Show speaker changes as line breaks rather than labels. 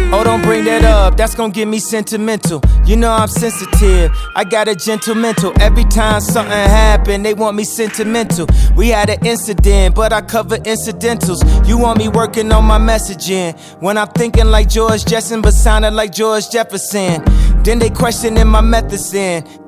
Oh, don't bring that up, that's gonna get me sentimental. You know I'm sensitive, I got a gentle mental. Every time something happen, they want me sentimental. We had an incident, but I cover incidentals. You want me working on my messaging, when I'm thinking like George Jetson, but sounding like George Jefferson. Then they questioning my methods in.